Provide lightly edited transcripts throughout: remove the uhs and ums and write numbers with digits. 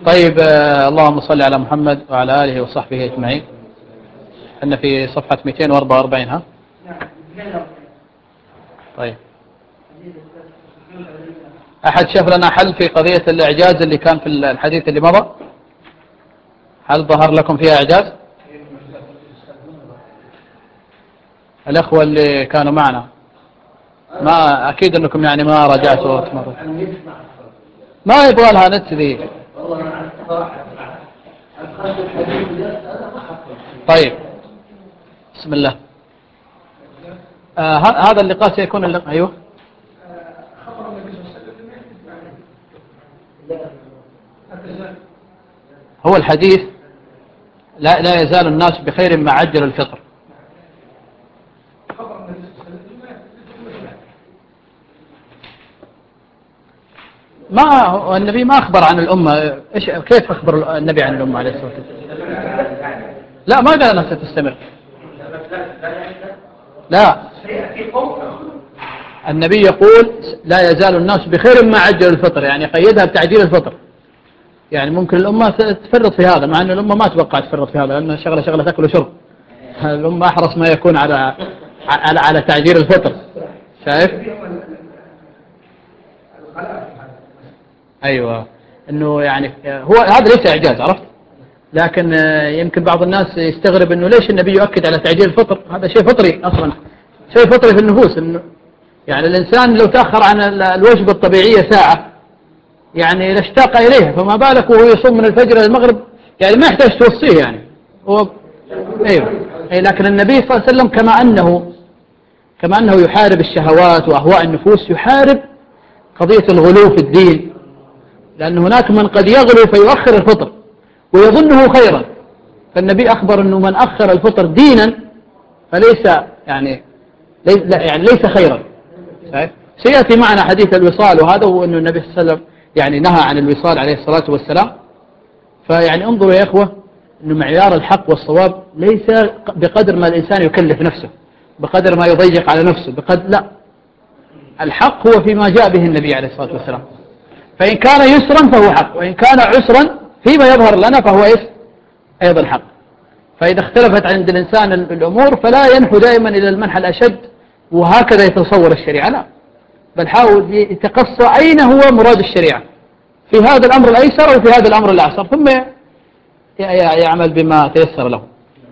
طيب، اللهم صل على محمد وعلى آله وصحبه أجمعين. احنا في صفحة 244. ها؟ طيب، أحد شاف لنا حل في قضية الإعجاز اللي كان في الحديث اللي مضى؟ هل ظهر لكم فيها إعجاز؟ الأخوة اللي كانوا معنا، ما أكيد أنكم يعني ما رجعتوا وتمروا. ما يبغى لها نت ذي. طيب، بسم الله. هذا اللقاء سيكون اللقاء. أيوه، هو الحديث لا يزال الناس بخير ما عجل الفطر. ما النبي ما أخبر عن الأمة. كيف أخبر النبي عن الأمة عليه الصلاة والسلام؟ لا، ما قال أنها ستستمر. لا، النبي يقول لا يزال الناس بخير ما عجل الفطر، يعني قيدها بتعجيل الفطر. يعني ممكن الأمة تفرط في هذا، مع أن الأمة ما توقع تفرط في هذا، لأن شغلة تأكل وشرب. الأمة أحرص ما يكون على تعجيل الفطر. شايف؟ أيوة، أنه يعني هو هذا ليس إعجاز، عرفت؟ لكن يمكن بعض الناس يستغرب أنه ليش النبي يؤكد على تعجيل الفطر. هذا شيء فطري أصلا، شيء فطري في النفوس. إنه يعني الإنسان لو تأخر عن الوجبة الطبيعية ساعة يعني لاشتاق إليها، فما بالك وهو يصوم من الفجر إلى المغرب. يعني ما يحتاج توصيه يعني هو. أيوة. لكن النبي صلى الله عليه وسلم كما أنه يحارب الشهوات وأهواء النفوس، يحارب قضية الغلو في الدين، لأن هناك من قد يغلو فيؤخر الفطر ويظنه خيرا. فالنبي أخبر أنه من أخر الفطر دينا فليس يعني ليس خيرا. سيأتي معنا حديث الوصال، وهذا هو أنه النبي صلى الله عليه وسلم يعني نهى عن الوصال عليه الصلاة والسلام. فيعني انظروا يا إخوة، أنه معيار الحق والصواب ليس بقدر ما الإنسان يكلف نفسه، بقدر ما يضيق على نفسه، لا، الحق هو فيما جاء به النبي عليه الصلاة والسلام. فإن كان يسرا فهو حق، وإن كان عسرا فيما يظهر لنا فهو أيضا حق. فإذا اختلفت عند الإنسان الأمور فلا ينحو دائما إلى المنحى الأشد وهكذا يتصور الشريعة، لا، بل حاول يتقصى أين هو مراد الشريعة في هذا الأمر الأيسر وفي هذا الأمر الأعسر، ثم يعمل بما تيسر له.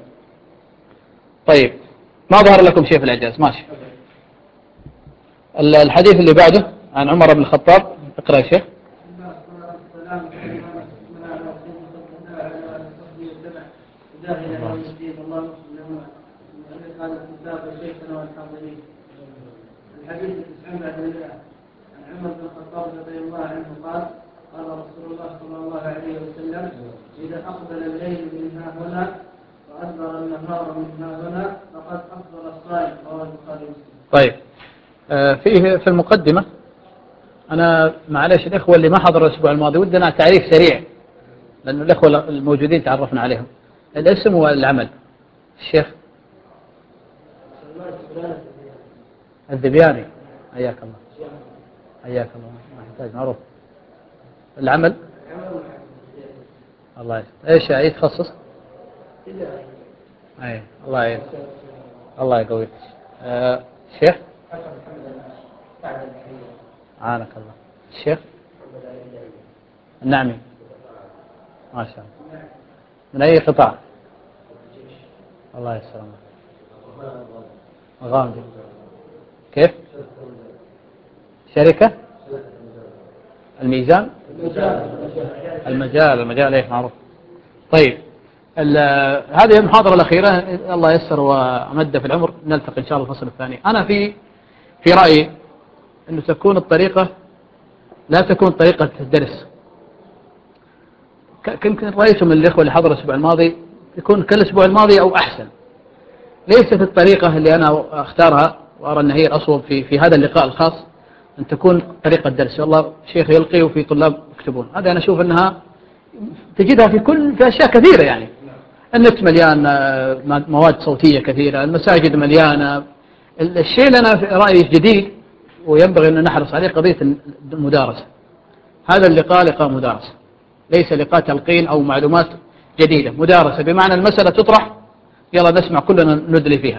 طيب، ما ظهر لكم شيء في الإعجاز؟ ماشي. الحديث اللي بعده عن عمر بن الخطاب، اقرأ يا شيخ. الحديث 90 بعد المئة. عن عمر بن الخطاب رضي الله عنه قال: قال رسول الله صلى الله عليه وسلم: إذا أقبل الليل من ها هنا وأدبر النهار من ها هنا فقد أفضل الصائم. رواه البخاري ومسلم. طيب، في المقدمة أنا معلش الإخوة اللي ما حضروا الأسبوع الماضي ودنا تعريف سريع، لأن الإخوة الموجودين تعرفنا عليهم. الاسم والعمل. الشيخ الذبياني، حياك الله. حياك الله، ما يحتاج معروف. العمل الله يسلمك. ايش أي تخصص؟ اي، الله يقويك. الشيخ عانك الله. الشيخ النعمي، ما شاء الله. من أي قطاع؟ الله يسلمك. غامدي. كيف؟ شركة الميزان، المجال ايه معروف. طيب، هذه المحاضرة الأخيرة، الله يسر ومد في العمر نلتقي إن شاء الله الفصل الثاني. أنا في رأيي أنه تكون الطريقة لا تكون طريقة الدرس. يمكن رأيتم الإخوة اللي حضروا الأسبوع الماضي يكون كالأسبوع الماضي أو أحسن. ليست الطريقة اللي أنا أختارها وأرى أن هي الأصوب في هذا اللقاء الخاص أن تكون طريقة درس. والله شيخ يلقي وفي طلاب يكتبون، هذا أنا أشوف أنها تجدها في أشياء كثيرة. يعني النت مليان مواد صوتية كثيرة، المساجد مليانة. الشيء اللي أنا في رأيي جديد وينبغي أن نحرص عليه قضية المدارسة. هذا اللقاء لقاء مدارسة، ليس لقاء تلقين أو معلومات جديدة، مدارسة بمعنى المسألة تطرح يلا نسمع كلنا ندلي فيها.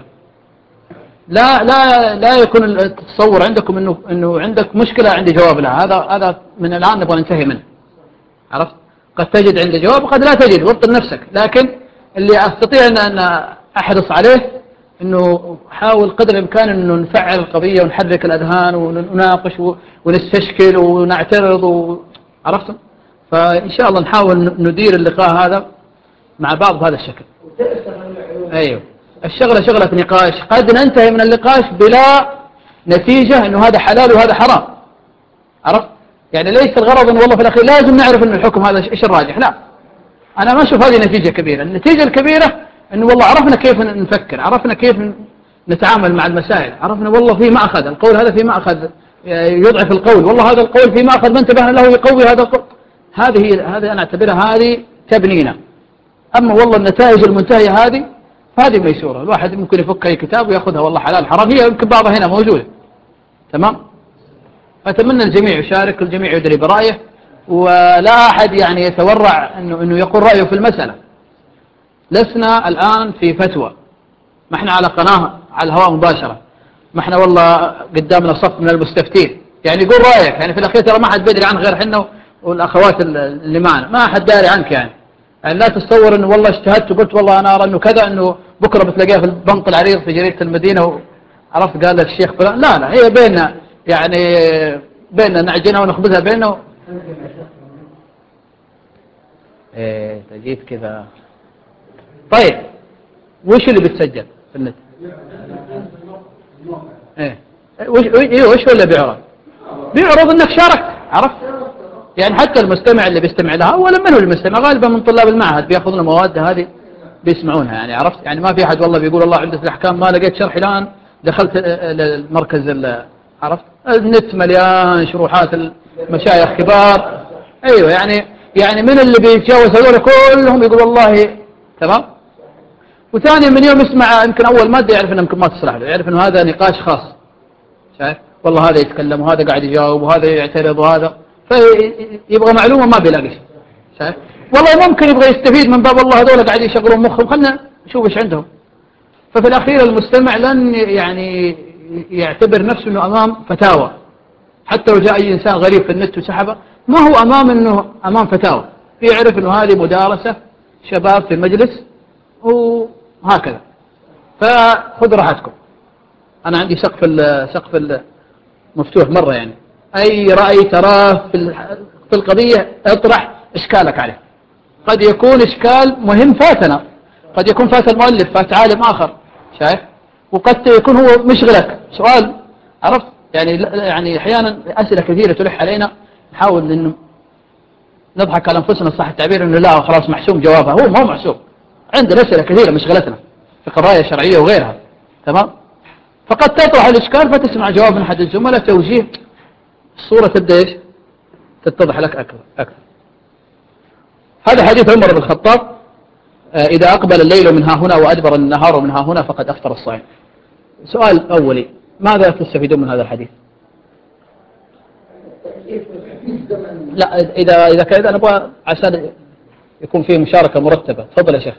لا يكون التصور عندكم إنه عندك مشكلة عندي جواب لها، هذا من الآن نبغى ننتهي منه. عرفت؟ قد تجد عندي جواب وقد لا تجد، وطن نفسك. لكن اللي أستطيع أن أحرص عليه إنه حاول قدر الإمكان إنه نفعل القضية ونحرك الأذهان ونناقش ونستشكل ونعترض عرفتم؟ فإن شاء الله نحاول ندير اللقاء هذا مع بعض بهذا الشكل. أيوه، الشغلة شغلة نقاش، قد ننتهي من النقاش بلا نتيجة إنه هذا حلال وهذا حرام. عرفت؟ يعني ليس الغرض إنه والله في الأخير لازم نعرف إنه الحكم هذا إيش الراجح، لا. أنا ما أشوف هذه نتيجة كبيرة. النتيجة الكبيرة إنه والله عرفنا كيف نفكر، عرفنا كيف نتعامل مع المسائل، عرفنا والله في مأخذ القول هذا، في مأخذ يضعف القول، والله هذا القول في مأخذ ما انتبهنا له يقوي هذا القول. هذه أنا أعتبرها هذه تبنينا. أما والله النتائج المنتهية هذه ميسورة، الواحد ممكن يفك أي كتاب ويأخذها والله حلال حرام، هي يمكن بعضها هنا موجودة. تمام؟ أتمنى الجميع يشارك، الجميع يدري برأيه، ولا أحد يعني يتورع إنه يقول رأيه في المسألة. لسنا الآن في فتوى، ما احنا على قناة على الهواء مباشرة، ما احنا والله قدامنا صف من المستفتين يعني يقول رأيك، يعني في الأخير ترى ما حد بيدري عنه غير حنا والأخوات اللي معنا، ما حد داري عنك يعني لا تتصور إنه والله اجتهدت وقلت والله أنا أرى إنه كذا، إنه بكرة بتلاقيها في البنط العريض في جريدة المدينة عرفت قال الشيخ فلان. لا هي بيننا يعني بيننا نعجنها ونخبزها بيننا. ايه تجيب كذا. طيب وش اللي بتسجل في النت؟ ايه وش هو اللي بيعرض انك شاركت، عرفت؟ يعني حتى المستمع اللي بيستمع لها اولا من هو المستمع؟ غالبا من طلاب المعهد بياخذون المواد هذه بيسمعونها، يعني عرفت؟ يعني ما في احد والله بيقول والله عمدة الاحكام ما لقيت شرح الان دخلت المركز عرفت؟ النت مليان شروحات المشايخ كبار. ايوه يعني من اللي بيتجاوز هذول كلهم يقول والله تمام. وثانيا من يوم يسمع يمكن اول ماده يعرف انه يمكن ما تصلح له، يعرف انه هذا نقاش خاص، شايف؟ والله هذا يتكلم وهذا قاعد يجاوب وهذا يعترض وهذا، فيبغى معلومه ما بيلاقي شيء، شايف؟ والله ممكن يبغى يستفيد من باب الله هذول قاعد يشغلون مخهم، خلنا نشوف ايش عندهم. ففي الاخير المستمع لن يعني يعتبر نفسه انه امام فتاوى، حتى لو جاء اي انسان غريب في النت وسحبه ما هو امام فتاوى، يعرف انه هذه مدارسه شباب في مجلس وهكذا. فخذ راحتكم، أنا عندي سقف مفتوح مرة، يعني أي رأي تراه في القضية اطرح إشكالك عليه. قد يكون إشكال مهم فاتنا، قد يكون فات المؤلف، فات عالم آخر، شايف؟ وقد يكون هو مشغلك سؤال، عرفت؟ يعني أحيانا أسئلة كثيرة تلح علينا نحاول إنه نضحك على أنفسنا صح التعبير إنه لا خلاص محسوم جوابها، هو ما هو محسوم، عندنا أسئلة كثيرة مشغلتنا في قضايا شرعية وغيرها. تمام؟ فقد تطرح الإشكال فتسمع جواب من أحد الزملاء توجيه، الصورة تبدأ إيش؟ تتضح لك أكثر. هذا حديث عمر بن الخطاب إذا أقبل الليل من ها هنا وأدبر النهار من ها هنا فقد أفطر الصائم. سؤال أولي، ماذا تستفيدون من هذا الحديث؟ لا إذا كذا نبغى عشان يكون فيه مشاركة مرتبة. تفضل يا شيخ.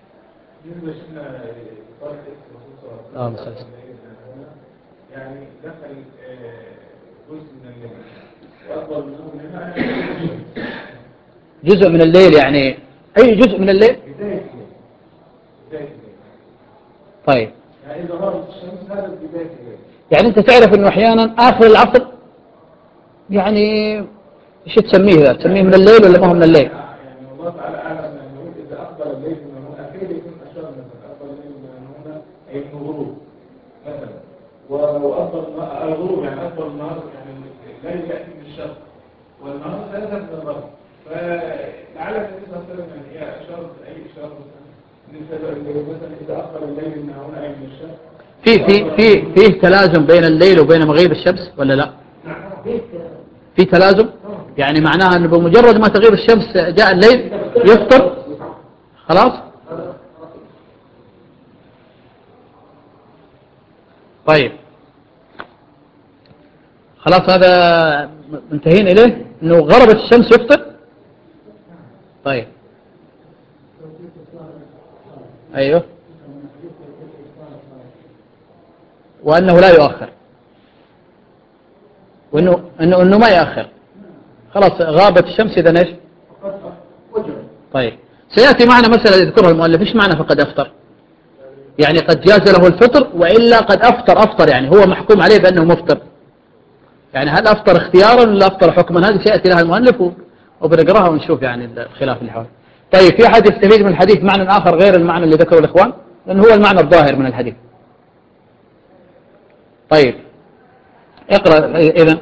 يعني دخل جزء من الليل وأفضل منها جزء من الليل، يعني أي جزء من الليل؟ بداية الليل. طيب يعني إذا غربت الشمس هذا بداية الليل. يعني أنت تعرف أنه أحيانا آخر العصر يعني إيش تسميه ذا؟ تسميه من الليل ولا ما هو من الليل؟ يعني الله تعالى أعلم أنه إذا أقبل الليل من هنا أكيد يكون أشار مثلا أقبل الليل من هنا أي من الغروب مثلا، وأفضل الغروب يعني أفضل النهار، يعني الليل يأتي من الشرق والنهار لا يذهب من الغرب. فلعل النبي صلى الله عليه وسلم يعني هي أشارة أي إشارة مثلا إذا أقبل الليل من هنا أي من الشرق. فيه تلازم بين الليل وبين مغيب الشمس ولا لا؟ في تلازم، يعني معناها أنه بمجرد ما تغيب الشمس جاء الليل يفطر خلاص. طيب خلاص هذا منتهين إليه أنه غربت الشمس يفطر. طيب. أيوه. وأنه لا يؤخر، وأنه ما يؤخر، خلاص غابت الشمس إذا إيش؟ طيب. سيأتي معنا مسألة يذكرها المؤلف، إيش معنى فقد أفطر؟ يعني قد جاز له الفطر وإلا قد أفطر، يعني هو محكوم عليه بأنه مفطر، يعني هل أفطر اختيارا ولا أفطر حكما؟ هذه سيأتي لها المؤلف وبنقراها ونشوف يعني الخلاف اللي حوله. طيب، في أحد يستفيد من الحديث معنى آخر غير المعنى اللي ذكره الإخوان؟ لأنه هو المعنى الظاهر من الحديث. طيب اقرأ إذن.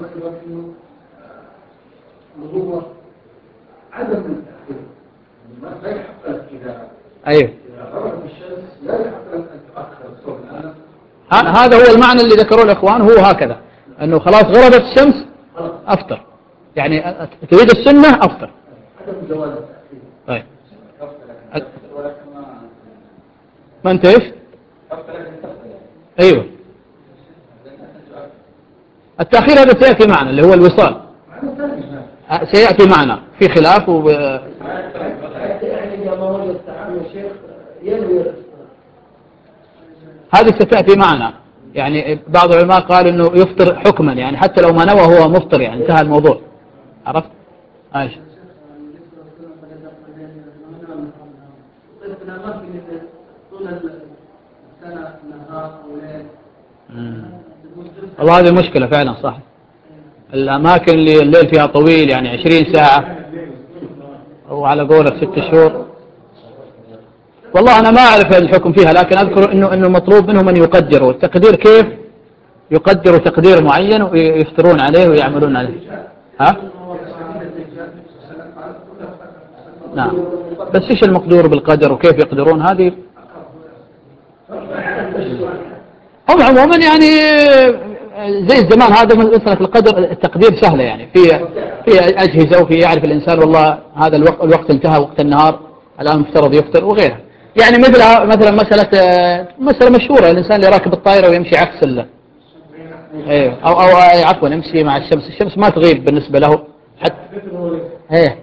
عدم التأخير لا يحق لك أيوه، إذا غربت الشمس لا يحق لك أن تؤخر الصوم. هذا هو المعنى اللي ذكره الإخوان، هو هكذا أنه خلاص غربت الشمس أفطر، يعني تريد السنة أفطر. عدم جواز التأخير. طيب ما أنت إيش؟ أيوه، التأخير هذا سيأتي معنا اللي هو الوصال، سيأتي معنا في خلاف هذه ستأتي معنا. يعني بعض العلماء قال إنه يفطر حكما، يعني حتى لو ما نوى هو مفطر، يعني انتهى الموضوع. عرفت؟ عايش. والله هذه مشكلة فعلا، صح. الأماكن اللي الليل فيها طويل يعني 20 ساعة وعلى قولك 6 شهور، والله أنا ما أعرف الحكم فيها، لكن أذكر إنه مطلوب منهم أن يقدروا التقدير، كيف يقدروا تقدير معين ويفترون عليه ويعملون عليه. ها؟ نعم، بس إيش المقدور بالقدر وكيف يقدرون؟ هذه هم عموما يعني زي الزمان هذا مسألة القدر التقدير سهلة، يعني في أجهزة وفي يعرف الإنسان والله هذا الوقت انتهى، وقت النهار الآن مفترض يفطر وغيرها. يعني مثلا مسألة مشهورة، الإنسان اللي راكب الطائرة ويمشي عكس ايوه أو عفوا يمشي مع الشمس ما تغيب بالنسبة له حتى ايه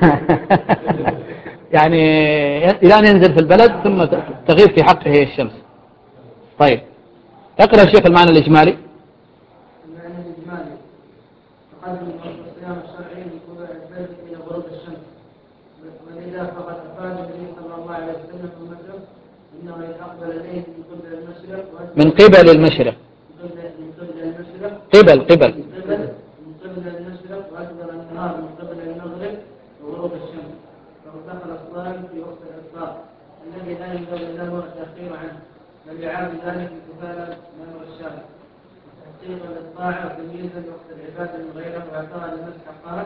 يعني إلى أن ينزل في البلد ثم تغيب في حقه هي الشمس. طيب اقرأ الشيخ المعنى الإجمالي. المعنى الإجمالي تقدم الصيام الشرعي من طلوع الفجر إلى غروب الشمس، ولذا فقد أفاد النبي صلى الله عليه وسلم في المسجد إنه إذا أقبل الليل من قبل المشرق من قبل المشرق قبل المشرق وأكبر النهار من قبل المغرب وغروب الشمس، فقد دخل الصائم في وقت الإفطار الذي لا ينبغي له التأخير عنه، بل يعاد ذلك امتثالا لأمر الشارع وتحقيقا للطاعة وتمييزا لوقت العبادة من غيره وإعطاء للنفس حقها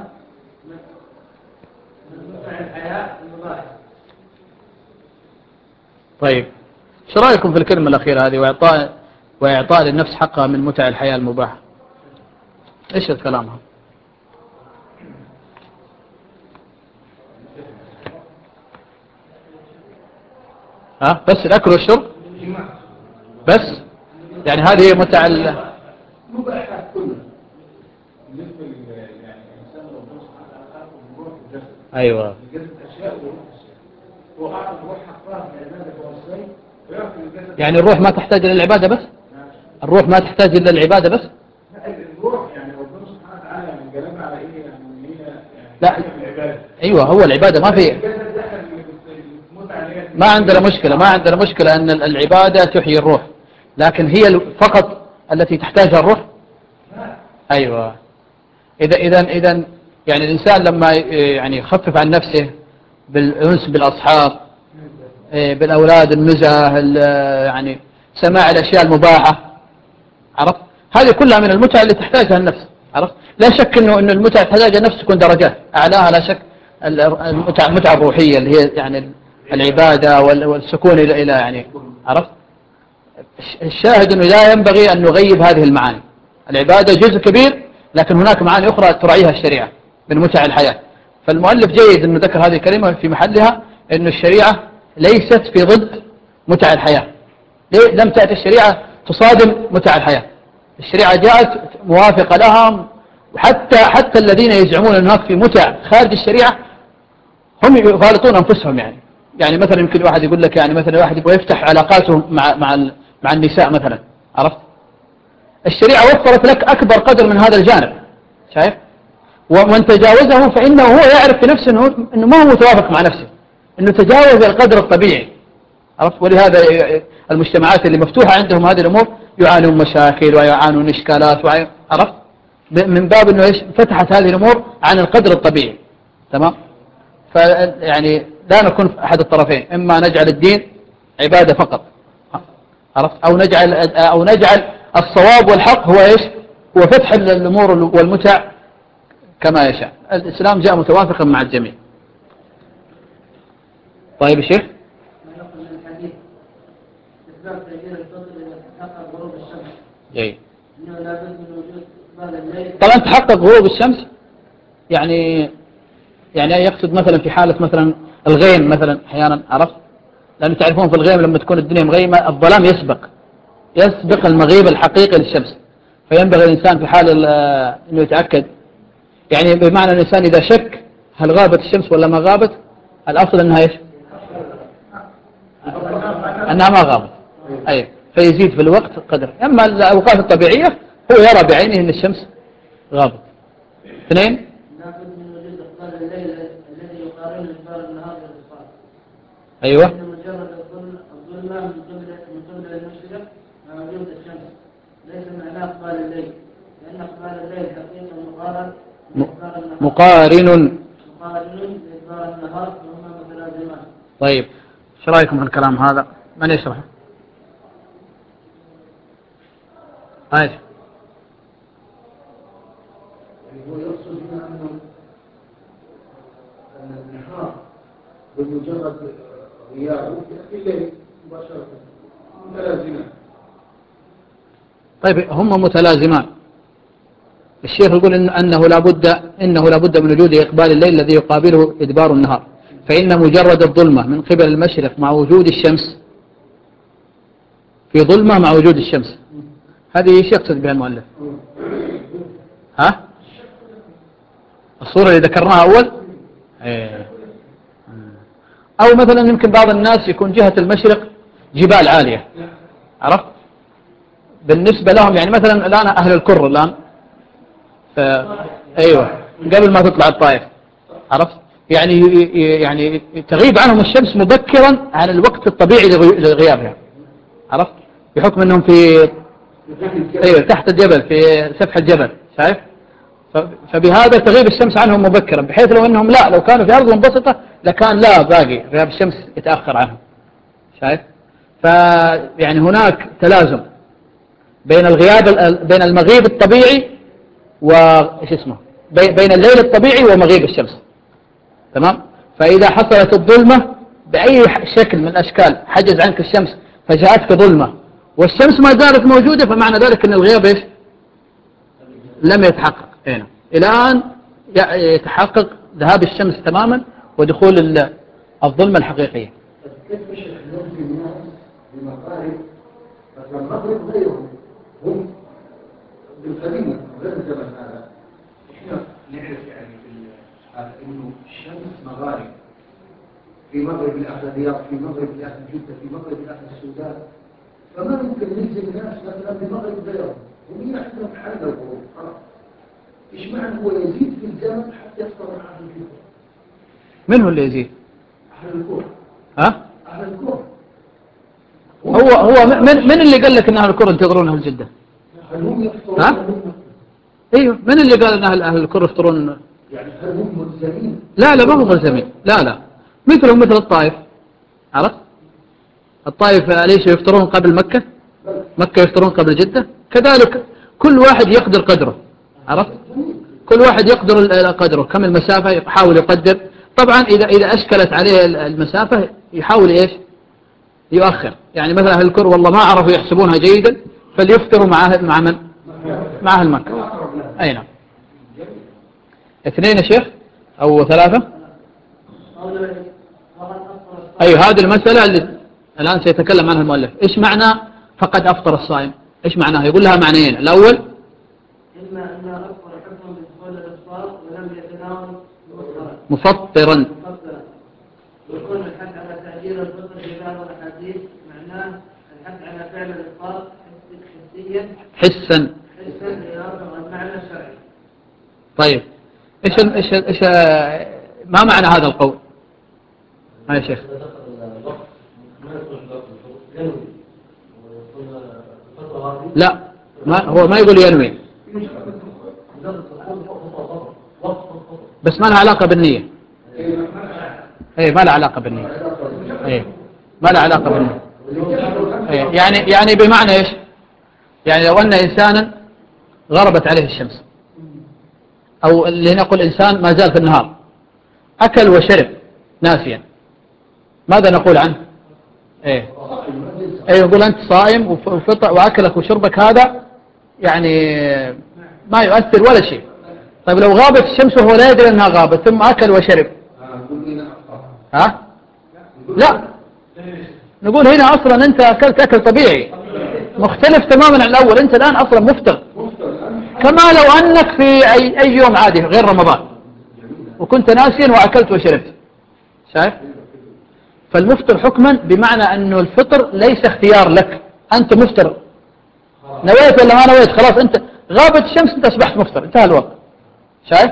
من متع الحياة المباحة. طيب ايش رايكم في الكلمة الأخيرة هذه، وإعطاء للنفس حقها من متع الحياة المباحة؟ ايش الكلام هذا؟ ها بس الأكل والشرب بس، يعني هذه متع مباحات كلها. بالنسبة يعني الإنسان ربنا سبحانه وتعالى بيروح الجسد. أيوة. الجسد أشياء وروح أشياء. هو أعرف روح حقها في العبادة والصيام ويأكل الجسد. يعني الروح ما تحتاج إلى العبادة بس؟ الروح ما تحتاج إلى العبادة بس؟ لا الروح يعني ربنا سبحانه وتعالى يعني جلبها على إيه يعني هي لا العبادة. أيوة هو العبادة ما في ما عندنا مشكلة أن العبادة تحيي الروح، لكن هي فقط التي تحتاجها الروح. أيوة. إذا يعني الإنسان لما يعني يخفف عن نفسه بالأنس بالأصحاب، بالأولاد، المزح، يعني سماع الأشياء المباحة، عرفت؟ هذه كلها من المتع اللي تحتاجها النفس، عرفت؟ لا شك إنه المتع تحتاجها النفس تكون درجات، أعلاها لا شك المتع الروحية اللي هي يعني العبادة والسكون إلى يعني، عرفت؟ الشاهد أنه لا ينبغي أن نغيب هذه المعاني. العبادة جزء كبير، لكن هناك معاني أخرى تراعيها الشريعة من متع الحياة. فالمؤلف جيد أنه ذكر هذه الكلمة في محلها، أن الشريعة ليست في ضد متع الحياة. لم تأتي الشريعة تصادم متع الحياة، الشريعة جاءت موافقة لها، وحتى الذين يزعمون أن هناك في متع خارج الشريعة هم يغالطون أنفسهم يعني مثلا يمكن واحد يقول لك يعني مثلا واحد يبغى يفتح علاقاته مع النساء مثلا، عرفت؟ الشريعة وفرت لك أكبر قدر من هذا الجانب، شايف؟ ومن تجاوزه فإنه هو يعرف في نفسه إنه ما هو متوافق مع نفسه، إنه تجاوز القدر الطبيعي، عرفت؟ ولهذا المجتمعات اللي مفتوحة عندهم هذه الأمور يعانون مشاكل ويعانون إشكالات عرفت؟ من باب إنه إيش فتحت هذه الأمور عن القدر الطبيعي. تمام؟ فيعني لا نكون في أحد الطرفين، إما نجعل الدين عبادة فقط، عرفت؟ أو نجعل الصواب والحق هو إيش؟ هو فتح الأمور والمتع كما يشاء. الإسلام جاء متوافقا مع الجميع. طيب الشيخ، ما يقول من الحديث إثبات تغيير الفضل إذا تحقق غروب الشمس، جيد. إنه لا بد من وجود استقبال الليل. طبعا تحقق غروب الشمس يعني يقصد مثلا في حالة مثلا الغيم مثلا أحيانا، عرفت؟ لأنه تعرفون في الغيم لما تكون الدنيا مغيمة الظلام يسبق المغيب الحقيقي للشمس، فينبغي الإنسان في حال أنه يتأكد، يعني بمعنى الإنسان إذا شك هل غابت الشمس ولا ما غابت، الأصل أنها إيش؟ أنها ما غابت، أي فيزيد في الوقت قدر. أما الأوقات الطبيعية هو يرى بعينه أن الشمس غابت. اثنين، لا بد من وجود استقبال الليل الذي يقارن إدبار النهار بالإسفار. أيوة. إن مجرد الظلمة من قبل المشرق مع وجود الشمس ليس معناه إقبال الليل، لأن إقبال الليل حقيقة مقارن لإدبار النهار وهما متلازمان. طيب ايش رايكم في الكلام هذا؟ من يشرح؟ طيب. هو يقصد هنا أن النهار بمجرد غيابه يأتي الليل مباشرة متلازمان. طيب هم متلازمان. الشيخ يقول انه لابد من وجود اقبال الليل الذي يقابله ادبار النهار، فإن مجرد الظلمة من قبل المشرق مع وجود الشمس، في ظلمة مع وجود الشمس، هذه ايش يقصد بها المؤلف؟ ها؟ الصورة اللي ذكرناها أول؟ أو مثلا يمكن بعض الناس يكون جهة المشرق جبال عالية، عرفت؟ بالنسبة لهم يعني مثلا الآن أهل الكر الآن أيوة قبل ما تطلع الطائف، عرفت؟ يعني تغيب عنهم الشمس مبكرا عن الوقت الطبيعي لغيابها، عرفت؟ بحكم أنهم في أيوة تحت الجبل في سفح الجبل، شايف؟ فبهذا تغيب الشمس عنهم مبكرا، بحيث لو كانوا في أرض منبسطة لكان لا باقي غياب الشمس يتأخر عنهم، شايف؟ فيعني هناك تلازم بين بين المغيب الطبيعي وإيش اسمه بين الليل الطبيعي ومغيب الشمس. تمام؟ فإذا حصلت الظلمة بأي شكل من الأشكال حجز عنك الشمس فجاءتك ظلمة والشمس ما زالت موجودة، فمعنى ذلك أن الغياب إيش؟ لم يتحقق هنا إلى أن يتحقق ذهاب الشمس تماما ودخول الظلمة الحقيقية. كيف يشرح لهم في الناس بمقارب المغرب غيرهم هم بالقديم غير الزمن هذا. احنا نعرف يعني في انه الشمس مغارب، في مغرب الاهل الرياض، في مغرب الاهل جدة، في مغرب الاهل السودان، فما يمكن نلزم الناس مثلا بمغرب غيرهم، هم عندهم حل الغروب خلاص. ايش معنى هو يزيد في الزمن حتى يفطر مع اهل الجدة؟ من هو اللي يزيد؟ اهل الكوره. ها؟ اهل الكوره. هو من اللي قال لك ان اهل الكره ينتظرون اهل جده؟ هل هم يفطرون؟ ها؟ ايوه، من اللي قال ان اهل الكره يفطرون؟ يعني هل هم ملزمين؟ لا ما هم ملزمين، لا مثلهم مثل الطائف، عرفت؟ الطائف ليش يفطرون قبل مكة؟ مكة يفطرون قبل جدة، كذلك كل واحد يقدر قدره، عرفت؟ كل واحد يقدر قدره، كم المسافة يحاول يقدر. طبعا إذا أشكلت عليه المسافة يحاول إيش؟ يؤخر. يعني مثلا أهل الكر والله ما عرفوا يحسبونها جيدا فليفطروا مع من؟ مع أهل مكة. أي نعم. 2 يا شيخ أو 3؟ أي هذه المسألة اللي الآن سيتكلم عنها المؤلف. إيش معنى فقد أفطر الصائم؟ إيش معناها؟ يقول لها معنيين. الأول إما أفطر حكم بدخول الإفطار ولم يتناول مفطرا، الحث على تعجيل الفطر في بعض الأحاديث معناه الحث على فعل الإفطار حسيا حسا. ليوافق المعنى الشرعي. طيب إيش ما معنى هذا القول؟ يا شيخ. لا، هو ما يقول ينوي، بس ما لها علاقة بالنية. ايه ما لها علاقة بالنية. ايه ما لها علاقة بالنية. ايه يعني بمعنى ايش؟ يعني لو ان انسانا غربت عليه الشمس، او اللي نقول انسان ما زال في النهار اكل وشرب ناسيا، ماذا نقول عنه؟ ايه يقول انت صائم وفطر واكلك وشربك هذا يعني ما يؤثر ولا شيء. طيب لو غابت الشمس وهو لا يدري انها غابت ثم اكل وشرب، ها؟ لا، نقول هنا اصلا انت اكلت اكل طبيعي مختلف تماما عن الاول. انت الان اصلا مفطر كما لو انك في اي يوم عادي غير رمضان وكنت ناسيا واكلت وشربت. شايف؟ فالمفطر حكما بمعنى انه الفطر ليس اختيار لك، انت مفطر نويت ولا ما نويت، خلاص انت غابت الشمس انت اصبحت مفطر، انتهى الوقت. شايف؟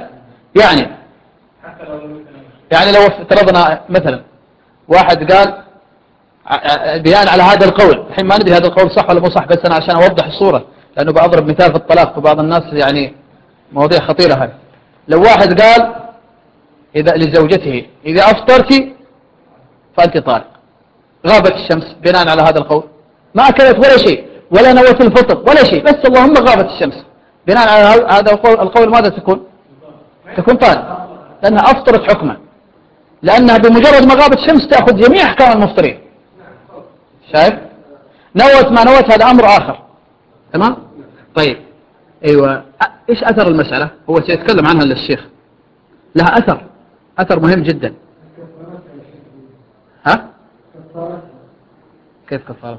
يعني لو افترضنا مثلا واحد قال بناء على هذا القول، الحين ما ندري هذا القول صح ولا مو صح، بس أنا عشان أوضح الصورة لأنه بأضرب مثال في الطلاق وبعض الناس يعني مواضيع خطيرة هذه. لو واحد قال إذا لزوجته إذا أفطرتي فأنت طالق، غابت الشمس بناء على هذا القول، ما أكلت ولا شيء ولا نوت الفطر ولا شيء، بس اللهم غابت الشمس، بناء على هذا القول ماذا تكون طالق، لأنها أفطرت حكما، لأنها بمجرد ما غابت الشمس تأخذ جميع أحكام المفطرين. شايف؟ نوت ما نوت هذا أمر آخر. تمام؟ طيب أيوة، إيش أثر المسألة؟ هو سيتكلم عنها للشيخ، لها أثر مهم جدا. ها؟ كيف كفارة؟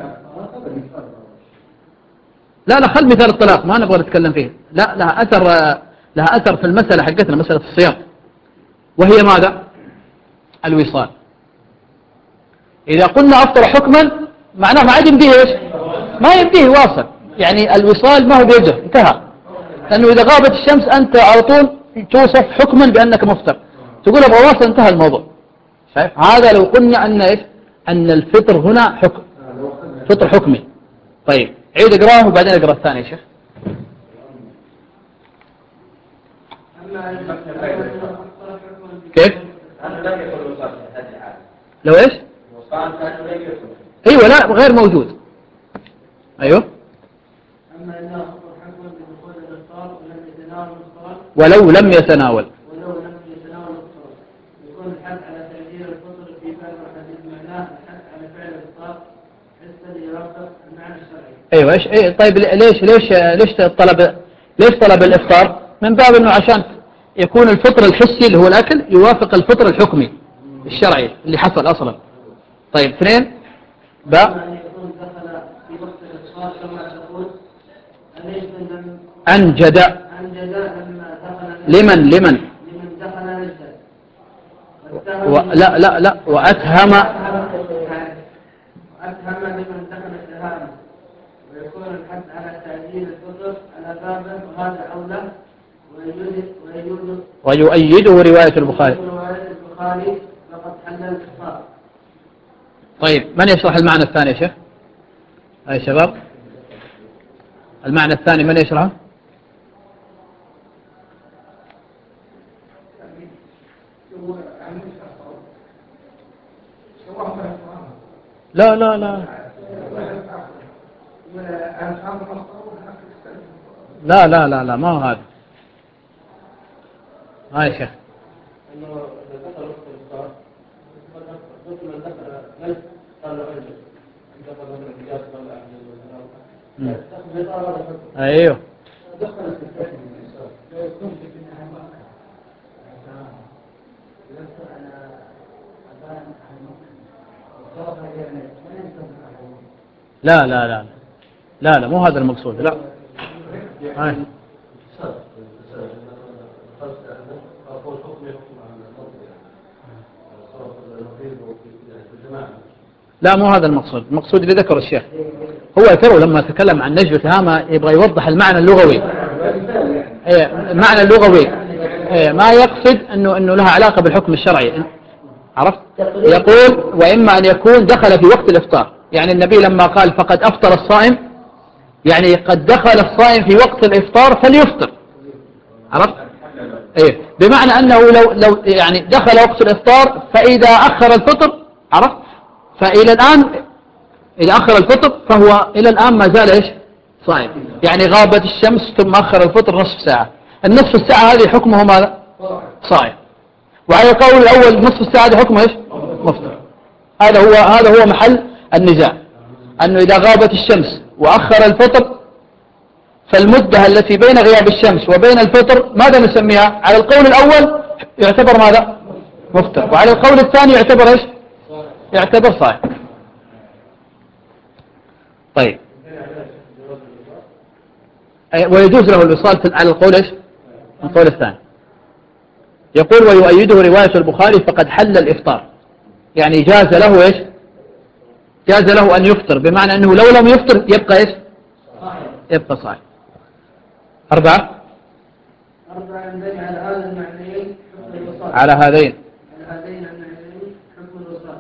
لا خل مثال الطلاق ما نبغى نتكلم فيه. لا، لها أثر في المسألة حقتنا، مسألة الصيام، وهي ماذا؟ الوصال. إذا قلنا أفطر حكما معناه ما عاد يمديه إيش؟ ما يمديه واصل، يعني الوصال ما هو بيده، انتهى. لأنه إذا غابت الشمس أنت على طول توصف حكما بأنك مفطر، تقول أبغى واصل، انتهى الموضوع. شايف؟ هذا لو قلنا أن إيش؟ أن الفطر هنا حكم، فطر حكمي. طيب عيد اقراه وبعدين اقرا الثاني يا شيخ. كيف؟ لو ايش؟ ايوه لا غير موجود. ايوه. أما إذا أخبر حكما بدخول الإفطار ولم يتناول الإفطار ولو لم يتناول الإفطار يكون الحث على تعجيل الفطر في بعض الحديث معناه الحث على فعل الإفطار حتى ليوافق المعنى الشرعي. ايوه ايش؟ طيب ليش طلب الإفطار؟ من باب انه عشان يكون الفطر الحسي اللي هو الأكل يوافق الفطر الحكمي الشرعي اللي حصل أصلا. طيب اثنين أن يكون دخل في وقت الإفطار كما تقول أنجد لما دخل لمن دخل نجد لا وأتهم لمن دخل الشهادة، ويكون الحث على تعجيل الفطر على بابه وهذا أولى، ويؤيده رواية البخاري فقد حل الإفطار. طيب من يشرح المعنى الثاني يا شيخ؟ أي شباب المعنى الثاني من يشرحه؟ لا ما هو هذا. يا شيخ ايوه لا مو هذا المقصود. لا لا مو هذا المقصود، المقصود اللي ذكره الشيخ هو ترى لما تكلم عن نجف تهامة يبغى يوضح المعنى اللغوي. المعنى اللغوي ما يقصد انه لها علاقة بالحكم الشرعي. عرفت؟ يقول واما ان يكون دخل في وقت الافطار، يعني النبي لما قال فقد افطر الصائم يعني قد دخل الصائم في وقت الافطار فليفطر. عرفت؟ بمعنى انه لو يعني دخل وقت الافطار فاذا اخر الفطر، عرفت؟ فالى الان اذا اخر الفطر فهو الى الان ما زال ايش؟ صائم. يعني غابت الشمس ثم اخر الفطر نصف ساعة، النصف الساعة هذه حكمه ماذا؟ صائم. وعلى القول الاول نصف الساعة هذه حكمه ايش؟ مفطر. هذا هو محل النزاع، انه اذا غابت الشمس واخر الفطر فالمدة التي بين غياب الشمس وبين الفطر ماذا نسميها؟ على القول الأول يعتبر ماذا؟ مفطر، وعلى القول الثاني يعتبر إيش؟ يعتبر صائم. طيب ويجوز له الوصال على القول إيش؟ القول الثاني. يقول ويؤيده رواية البخاري فقد حل الإفطار، يعني جاز له إيش؟ جاز له أن يفطر، بمعنى أنه لو لم يفطر يبقى إيش؟ يبقى صائم. 4 ينبني على هذا المعنيين حكم الوصال. على هذين المعنيين حكم الوصال.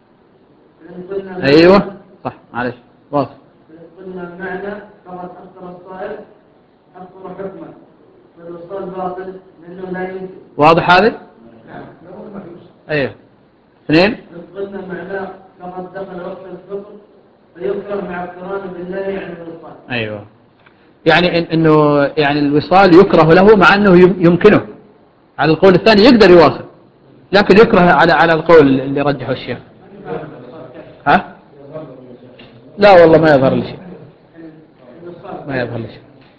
أيوة صح معلش واضح. قلنا المعنى فقد أفطر الصائم أفطر حكما، والوصال باطل لأنه لا يمكن. واضح هذا؟ أيوة. 2 قلنا معناه فقد دخل وقت الفطر فيكره مع اقترانه بالله عن الوصال. أيوة، يعني إنه يعني الوصال يكره له مع أنه يمكنه. على القول الثاني يقدر يواصل، لكن يكره على القول اللي رجحه الشيخ. ها؟ لا والله ما يظهر لي شيء، ما يظهر لي شيء.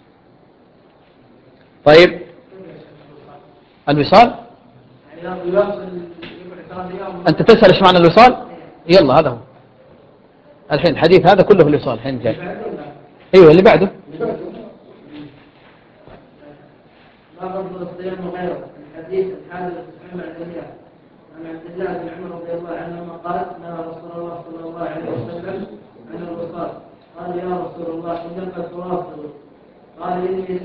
طيب الوصال أنت تسأل إيش معنى الوصال؟ يلا هذا هو الحين الحديث هذا كله في الوصال الحين جاي. أيوة اللي بعده. ما فضل الصيام وغيره. الحديث الحادث عن عبد الله بن عمر رضي الله عنهما قال نهى رسول الله صلى الله عليه وسلم عن الوصال. قال يا رسول الله انك توافر. قال اني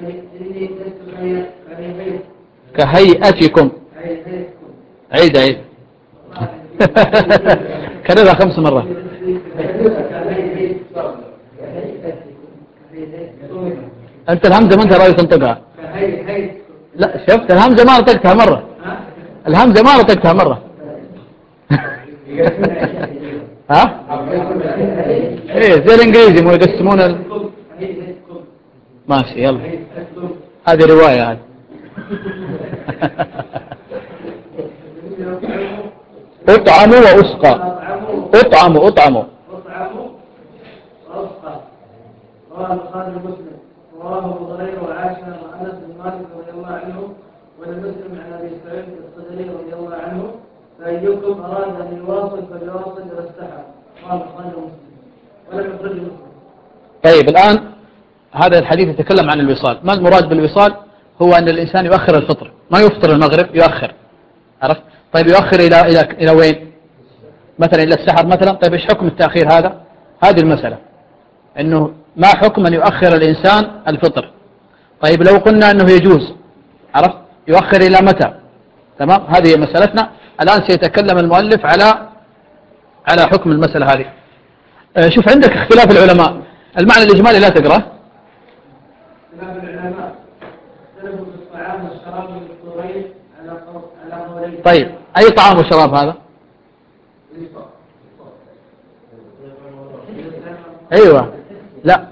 لست كهيئتكم. عيد كررها 5 مرات. أنت الهمزة ما أنت راضي تنطقها. لا شفت الهمزة ما نطقتها مرة، الهمزة ما نطقتها مرة. ها؟ إيه زي الإنجليزي مو يقسمون ماشي يلا هذه رواية هذه. أطعموا وأسقى. أطعموا وأسقى. رواه البخاري ومسلم. رواه أبو هريرة وعائشة وأنس بن مالك رضي الله عنه، ولمسلم عن أبي سعيد الخدري رضي الله عنه فأيكم أراد أن يواصل فليواصل إلى السحر. رواه البخاري ومسلم ولم يخرجه مسلم. طيب الآن هذا الحديث يتكلم عن الوصال. ما المراد بالوصال؟ هو أن الإنسان يؤخر الفطر، ما يفطر المغرب يؤخر. عرفت؟ طيب يؤخر إلى وين؟ مثلا إلى السحر مثلا. طيب إيش حكم التأخير هذا؟ هذه المسألة، أنه ما حكم أن يؤخر الإنسان الفطر. طيب لو قلنا أنه يجوز، عرفت؟ يؤخر إلى متى؟ تمام؟ هذه مسألتنا. الآن سيتكلم المؤلف على حكم المسألة هذه. شوف عندك اختلاف العلماء. المعنى الإجمالي لا تقرأ. اختلاف العلماء اختلفوا في الطعام والشراب والمكروهين على قولين. طيب أي طعام وشراب هذا؟ أيوة لا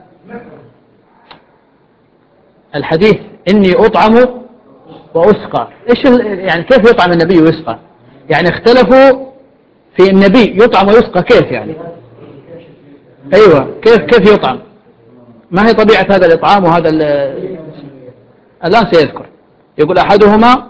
الحديث إني أطعم وأسقى. إيش يعني كيف يطعم النبي ويسقى؟ يعني اختلفوا في النبي يطعم ويسقى كيف يعني؟ أيوة كيف يطعم؟ ما هي طبيعة هذا الإطعام وهذا الآن سيذكر. يقول أحدهما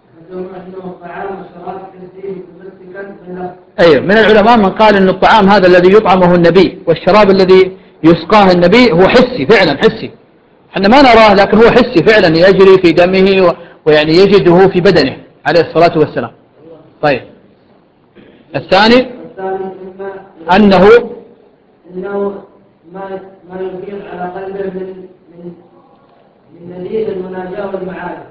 أيوة من العلماء من قال أن الطعام هذا الذي يطعمه النبي والشراب الذي يسقاه النبي هو حسي فعلا حسي. احنا ما نراه لكن هو حسي فعلا يجري في دمه ويعني يجده في بدنه عليه الصلاة والسلام. طيب الثاني أنه ما يفيض على قلبه من نذير المناجاة والمعاني.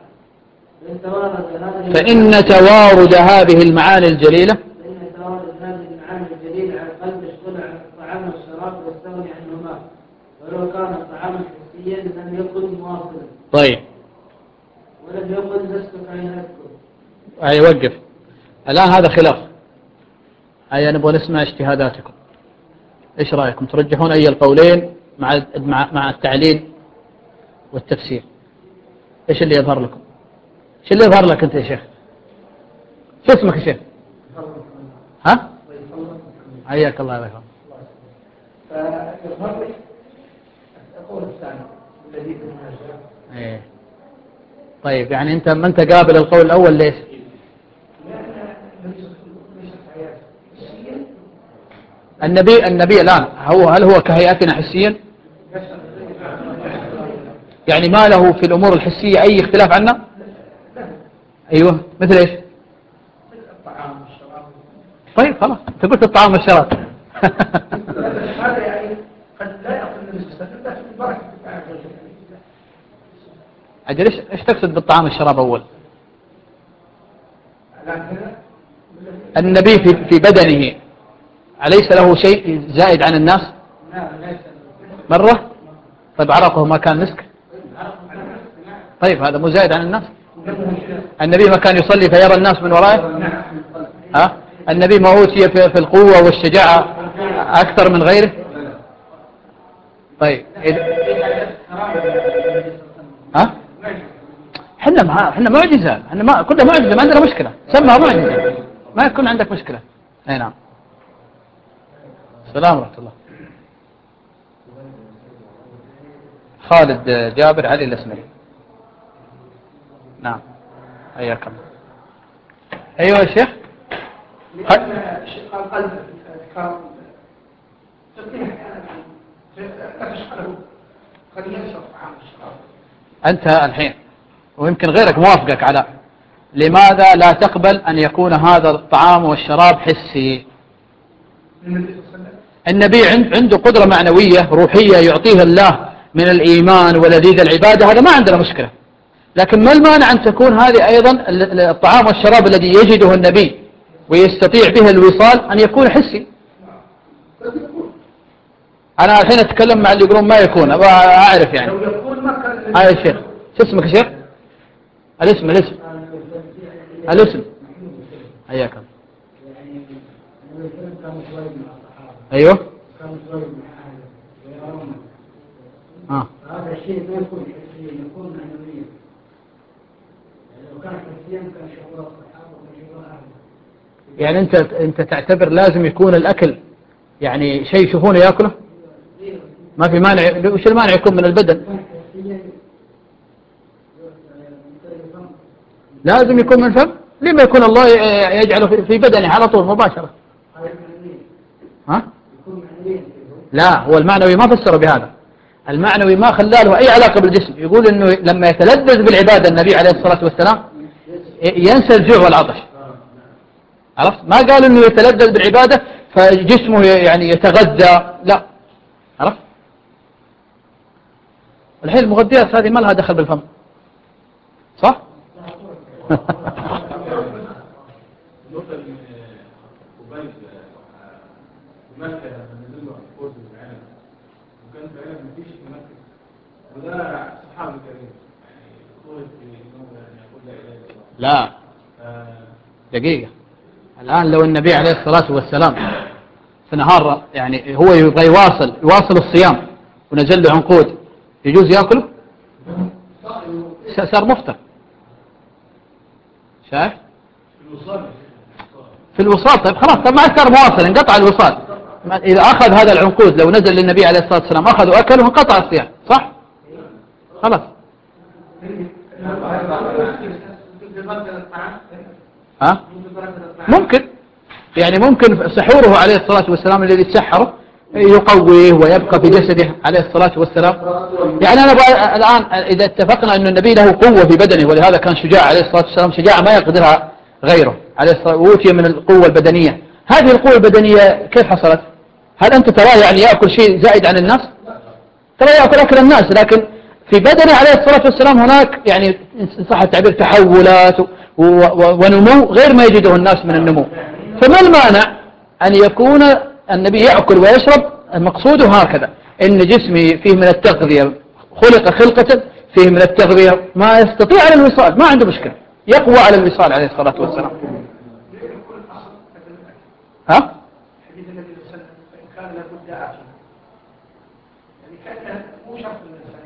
فإن توارد هذه المعاني الجليلة على القلب يشغل عن الطعام والشراب واستغني عنهما، ولو كان الطعام حسيا لم يكن مواصلا. طيب، ولم يكن نسلك أين يذكر. أي وقف الآن، هذا خلاف. أي نبغى نسمع اجتهاداتكم، إيش رأيكم؟ ترجحون أي القولين مع التعليل والتفسير؟ إيش اللي يظهر لكم؟ إيش اللي يظهر لك أنت يا شيخ؟ شو اسمك يا شيخ؟ ها؟ حياك الله يا اخوان. فيظهر لي القول الثاني الذي في المناجاة. ايه طيب، يعني انت ما انت قابل القول الاول ليش؟ النبي الان هل هو كهيئتنا حسيا؟ يعني ما له في الامور الحسيه اي اختلاف عنا؟ ايوه، مثل ايش؟ الطعام والشراب. طيب خلاص، انت قلت الطعام والشراب. هذا يعني قد لا يأخذ النبي صلى الله عليه وسلم، لكن البركة تتعامل. أجل، إيش تقصد بالطعام والشراب أول؟ النبي في بدنه أليس له شيء زائد عن الناس؟ مرة؟ طيب عرقه ما كان مسك؟ طيب هذا مو زائد عن الناس؟ النبي ما كان يصلي فيرى الناس من ورائه؟ ها؟ النبي ما أوتي في القوة والشجاعة أكثر من غيره؟ طيب ها؟ احنا معجزة، احنا كلنا معجزة، ما عندنا مشكلة، سمها معجزة، ما يكون عندك مشكلة. اي نعم. السلام ورحمة الله. خالد جابر علي الاسمري. نعم، حياك الله. ايوه يا شيخ. القلب أنت الحين ويمكن غيرك موافقك على لماذا لا تقبل أن يكون هذا الطعام والشراب حسي؟ النبي عنده قدرة معنوية روحية يعطيها الله من الإيمان ولذيذ العبادة، هذا ما عندنا مشكلة. لكن ما المانع أن تكون هذه أيضا الطعام والشراب الذي يجده النبي ويستطيع به الوصال أن يكون حسي؟ أنا الحين أتكلم مع اللي يقولون ما يكون، أبغى أعرف يعني. هاي يا شيخ، شو اسمك يا شيخ؟ الاسم حياك الله. أيوه. هذا الشيء ما يكون حسيا، يكون معنويا. لو كان حسيا كان شعور الصحابة وشعور أهله. يعني أنت تعتبر لازم يكون الأكل يعني شيء يشوفونه يأكله؟ ما في مانع، وش المانع يكون من البدن؟ لازم يكون من الفم؟ لما يكون الله يجعله في بدنه على طول مباشرة؟ ها؟ لا، هو المعنوي ما فسره بهذا. المعنوي ما خلى له أي علاقة بالجسم، يقول إنه لما يتلذذ بالعبادة النبي عليه الصلاة والسلام ينسى الجوع والعطش. عرفت؟ ما قال إنه يتلذذ بالعبادة فجسمه يعني يتغذى، لا. عرفت؟ الحين المغذيات هذه ما لها دخل بالفم، صح؟ وكان فعلا مفيش منافس، وده صحابي كريم يعني في انه يقول لا اله الا الله. لا دقيقة، الآن لو النبي عليه الصلاة والسلام في نهار يعني هو يبغى يواصل الصيام ونزل له عنقود، يجوز يأكله؟ صار مفطر. شايف؟ في الوصال. طيب خلاص، طب ما صار مواصل، انقطع الوصال. إذا أخذ هذا العنقود لو نزل للنبي عليه الصلاة والسلام أخذ وأكله انقطع الصيام، صح؟ خلاص. ها؟ ممكن، يعني ممكن سحوره عليه الصلاة والسلام الذي تسحره يقويه ويبقى في جسده عليه الصلاة والسلام. يعني أنا الآن إذا اتفقنا أن النبي له قوة في بدنه ولهذا كان شجاع عليه الصلاة والسلام، شجاعة ما يقدرها غيره عليه الصلاة، وأوتي من القوة البدنية، هذه القوة البدنية كيف حصلت؟ هل أنت ترى يعني يأكل شيء زائد عن الناس؟ ترى يأكل أكل الناس، لكن في بدنه عليه الصلاة والسلام هناك يعني إن صح التعبير تحولات ونمو غير ما يجده الناس من النمو. فما المانع أن يكون النبي يأكل ويشرب المقصود هكذا، إن جسمي فيه من التغذية، خلق خلقة فيه من التغذية ما يستطيع على الوصال، ما عنده مشكلة، يقوى على الوصال عليه الصلاة والسلام. ها؟ حديث النبي صلى الله عليه وسلم فإن كان لابد آكل، يعني كأنه مو شرط الإنسان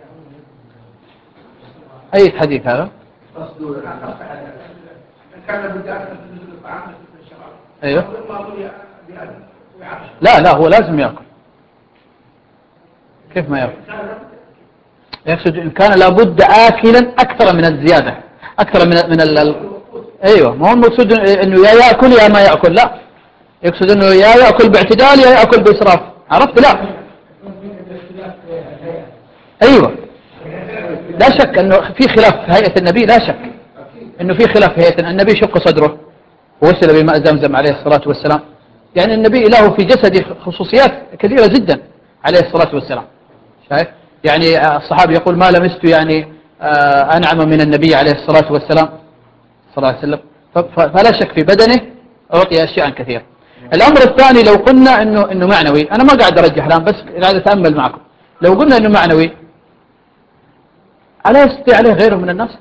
أي حديث هذا؟ إن كان لابد آكل من الطعام من الشراب. أيوه. ويعرش. لا هو لازم يأكل. كيف ما يأكل؟ يقصد إن كان لابد آكلا أكثر من الزيادة، أكثر من أيوه، ما هو المقصود إنه يا يأكل يا ما يأكل، لا، يقصد إنه يا يأكل باعتدال يا يأكل بإسراف، عرفت؟ لا، أيوه، لا شك إنه في خلاف في هيئة النبي، لا شك إنه في خلاف في هيئة النبي. شق صدره وغسل بماء زمزم عليه الصلاة والسلام، يعني النبي له في جسده خصوصيات كثيرة جدا عليه الصلاة والسلام، شايف؟ يعني الصحابي يقول ما لمست يعني أنعم من النبي عليه الصلاة والسلام صلى الله عليه وسلم. فلا شك في بدنه أعطي أشياء كثيرة. الأمر الثاني لو قلنا إنه معنوي، أنا ما قاعد أرجح الآن بس قاعد أتأمل معكم. لو قلنا إنه معنوي، ألا يستطيع عليه غيره من الناس؟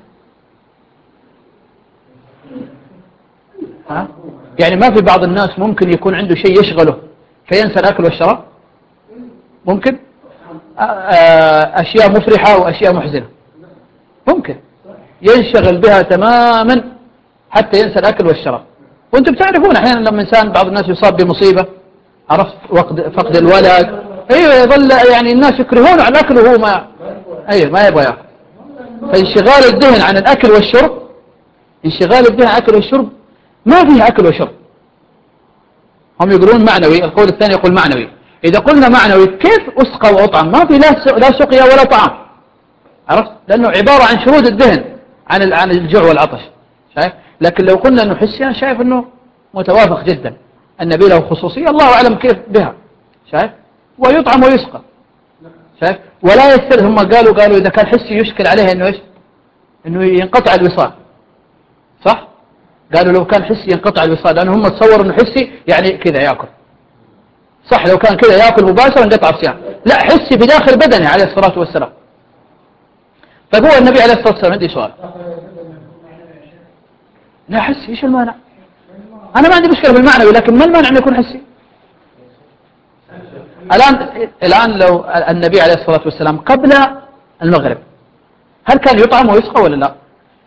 ها؟ يعني ما في بعض الناس ممكن يكون عنده شيء يشغله فينسى الأكل والشراب؟ ممكن أشياء مفرحة وأشياء محزنة ممكن ينشغل بها تماما حتى ينسى الأكل والشراب. وأنتم تعرفون أحيانا لما إنسان بعض الناس يصاب بمصيبة، عرفت، فقد الولد، أيوة، يظل يعني الناس يكرهون على الأكل وهو ما يبغى يأكل. فانشغال الذهن عن الأكل والشرب، انشغال الذهن عن الأكل والشرب ما فيه أكل وشرب. هم يقولون معنوي، القول الثاني يقول معنوي. إذا قلنا معنوي كيف أسقى وأطعم؟ ما في لا سقيا ولا طعام، عرفت؟ لأنه عبارة عن شرود الذهن عن الجوع والعطش، شايف؟ لكن لو قلنا أنه حسي، أنا شايف أنه متوافق جدا. النبي له خصوصية الله أعلم كيف بها، شايف؟ ويطعم ويسقى، شايف؟ ولا يستل. هم قالوا إذا كان حسي يشكل عليه أنه إيش؟ أنه ينقطع الوصال، صح؟ قالوا لو كان حسي ينقطع الوصال، لأنه هم تصوروا أنه حسي يعني كذا يأكل، صح؟ لو كان كذا يأكل مباشرة انقطع الصيام. لا، حسي في داخل بدنه عليه الصلاة والسلام. طيب هو النبي عليه الصلاة والسلام، عندي سؤال. لا حسي، إيش المانع؟ أنا ما عندي مشكلة بالمعنى، ولكن ما المانع أن يكون حسي؟ الآن لو النبي عليه الصلاة والسلام قبل المغرب هل كان يطعم ويسقى ولا لا؟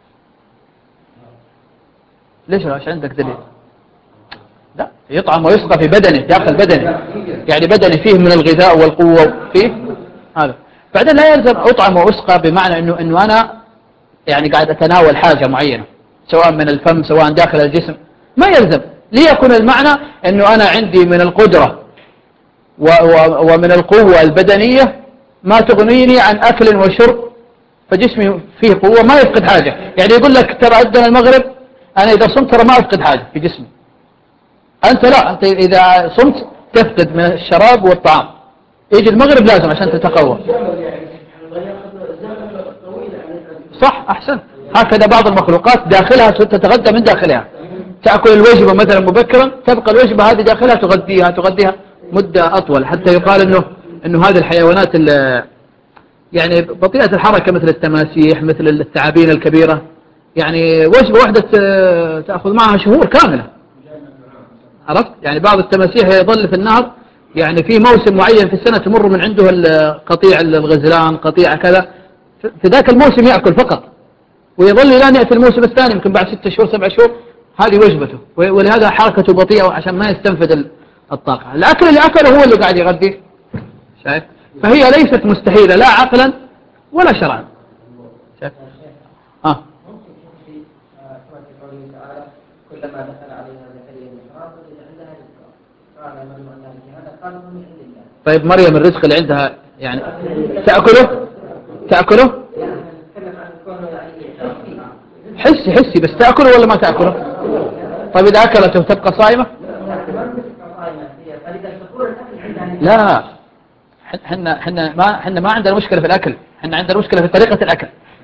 ليش عندك دليل؟ لا، يطعم ويسقى في بدنه، داخل بدنه، يعني بدنه فيه من الغذاء والقوة فيه هذا. بعدين لا يلزم أطعم وأسقى بمعنى إنه أنا يعني قاعد أتناول حاجة معينة سواء من الفم سواء داخل الجسم، ما يلزم. ليكون المعنى إنه أنا عندي من القدرة ومن القوة البدنية ما تغنيني عن أكل وشرب، فجسمي فيه قوة ما يفقد حاجة. يعني يقول لك ترى أذن المغرب، أنا إذا صمت ترى ما أفقد حاجة في جسمي. أنت لا، أنت إذا صمت تفقد من الشراب والطعام، يجي المغرب لازم عشان تتقوى. صح، أحسن. هكذا بعض المخلوقات داخلها تتغذى من داخلها، تأكل الوجبة مثلا مبكرا، تبقى الوجبة هذه داخلها تغذيها مدة أطول، حتى يقال إنه هذه الحيوانات يعني بطيئة الحركة مثل التماسيح مثل الثعابين الكبيرة، يعني وجبة واحدة تأخذ معها شهور كاملة، عرفت؟ يعني بعض التماسيح يظل في النهر، يعني في موسم معين في السنة تمر من عنده قطيع الغزلان، قطيع كذا، في ذاك الموسم يأكل فقط، ويظل الآن يأتي الموسم الثاني يمكن بعد 6 شهور 7 شهور هذه وجبته، ولهذا حركته بطيئة عشان ما يستنفذ الطاقة. الأكل اللي أكله هو اللي قاعد يغذيه، شايف؟ فهي ليست مستحيلة لا عقلا ولا شرعا، شايف؟ كلما دخل عليها زكريا المحراب وجد عندها رزقا قال مريم أن لك هذا قال من عند الله. طيب مريم الرزق اللي عندها يعني تأكله حسي بس تأكله ولا ما تأكله؟ طيب إذا أكلته تبقى صائمة؟ لا، حنا ما عندنا مشكلة في الأكل، حنا عندنا مشكلة في طريقة الأكل.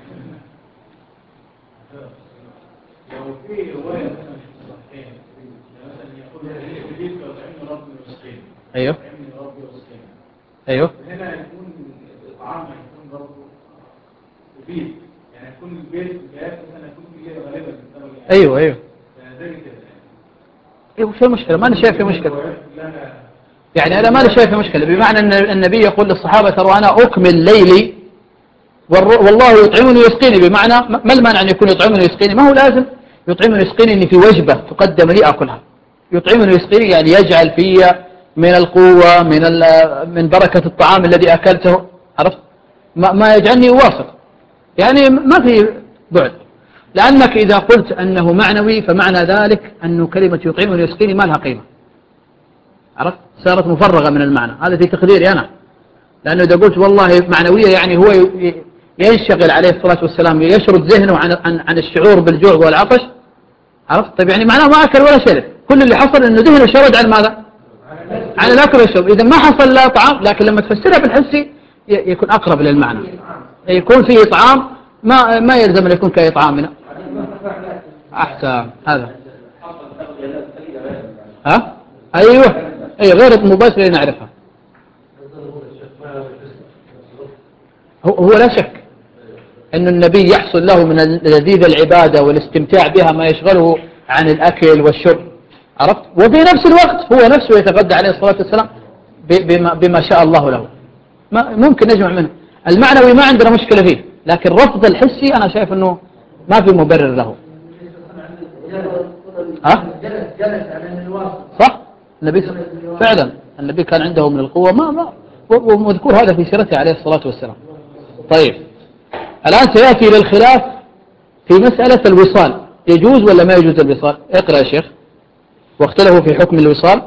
لو في رواية مثلا في الصحيحين مثلا يقول يجيب وطعمني ربي وسقيني. أيوه. وطعمني ربي وسقيني. أيوه. هنا يكون الطعام يكون برضه مفيد، يعني يكون البيت مثلا يكون فيه غالبا أيوه أيوه. زي كده. أيوه في مشكلة، ما أنا شايف في مشكلة. يعني أنا ما أنا شايف في مشكلة، بمعنى أن النبي يقول للصحابة ترى أنا أكمل ليلي والله يطعمني ويسقيني، بمعنى ما المانع أن يكون يطعمني ويسقيني؟ ما هو لازم يطعمني ويسقيني أني في وجبة تقدم لي أكلها. يطعمني ويسقيني يعني يجعل في من القوة، من بركة الطعام الذي أكلته، عرفت؟ ما يجعلني واصل، يعني ما في بعد. لأنك إذا قلت أنه معنوي فمعنى ذلك أنه كلمة يطعمني ويسقيني ما لها قيمة، عرفت؟ صارت مفرغة من المعنى. هذا في تقديري أنا، لأنه إذا قلت والله معنوية يعني هو ينشغل عليه الصلاة والسلام، يشرد ذهنه عن الشعور بالجوع والعطش، عرفت؟ طيب يعني معناه ما أكل ولا شرب، كل اللي حصل أنه ذهنه شرد عن ماذا؟ عن الأكل والشرب. إذا ما حصل لا طعام، لكن لما تفسرها بالحسي يكون أقرب للمعنى، يكون فيه طعام ما يلزم أن يكون كإطعامنا. أحسن هذا. ها؟ أيوه غير المباشرة اللي نعرفها. هو لا شك أن النبي يحصل له من لذيذ العبادة والاستمتاع بها ما يشغله عن الأكل والشرب، عرفت؟ وفي نفس الوقت هو نفسه يتغذى عليه الصلاة والسلام بما شاء الله له. ممكن نجمع منه. المعنوي ما عندنا مشكلة فيه، لكن رفض الحسي أنا شايف أنه ما في مبرر له. صح؟ النبي فعلا النبي كان عنده من القوة ومذكور هذا في سيرته عليه الصلاة والسلام. طيب الآن سيأتي للخلاف في مسألة الوصال، يجوز ولا ما يجوز الوصال؟ اقرأ يا شيخ. واختلفوا في حكم الوصال.